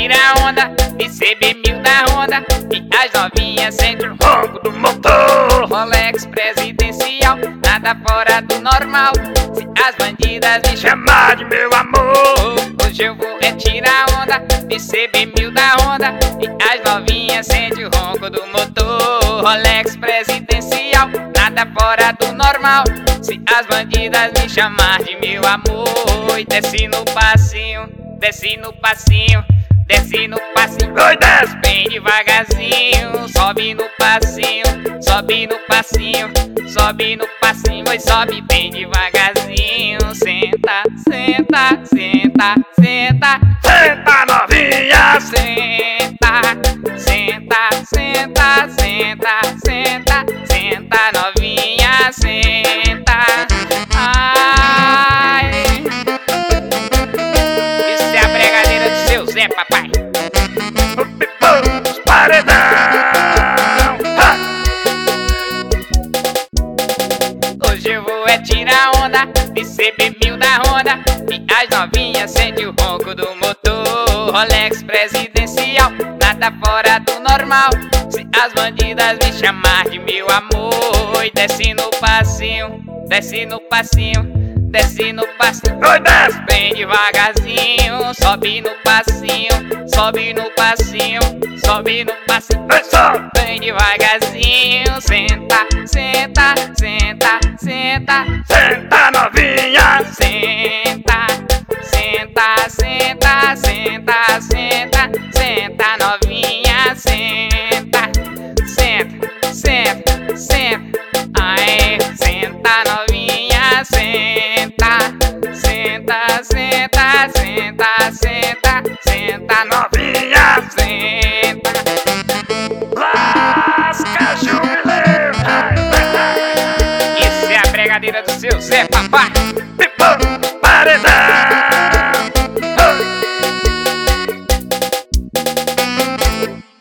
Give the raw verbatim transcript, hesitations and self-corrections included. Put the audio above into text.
tirar onda e C B mil da Honda. E as novinhas sentem o ronco do motor. Rolex presidencial, nada fora do normal. Se as bandidas me chamar de meu amor, hoje eu vou é tirar onda e C B mil da Honda. E as novinhas sentem o ronco do motor. Rolex presidencial, nada fora do normal. Se as bandidas me chamar de meu amor. E desce no passinho, desce no passinho, desce no passinho, oi, desce bem devagarzinho. Sobe no passinho, sobe no passinho, sobe no passinho, oi, sobe bem devagarzinho. Senta, senta, senta, senta, Senta, novinha. senta, senta, senta, senta, senta, senta, novinha, senta. Ai, isso é a bregadeira do seu Zé, papai. Os paredão. Ha! Hoje eu vou é tirar onda e C B mil da Honda. E as novinhas sentem o ronco do motor. Rolex presidencial, nada fora do normal. Se as bandidas me chamar de meu amor. E desce no passinho, desce no passinho, desce no passinho, Oi, desce. bem devagarzinho. Sobe no passinho, sobe no passinho, sobe no passinho, Vem só. bem devagarzinho. Senta, senta, senta, senta, Senta, novinha. senta, senta, senta, senta, senta, senta, novinha, senta, senta, senta, senta, ai, senta, novinha, senta, senta, senta, senta, senta, senta, novinha, senta. Lasca, jubileu. Isso é a bregadeira do seu Zé, papai.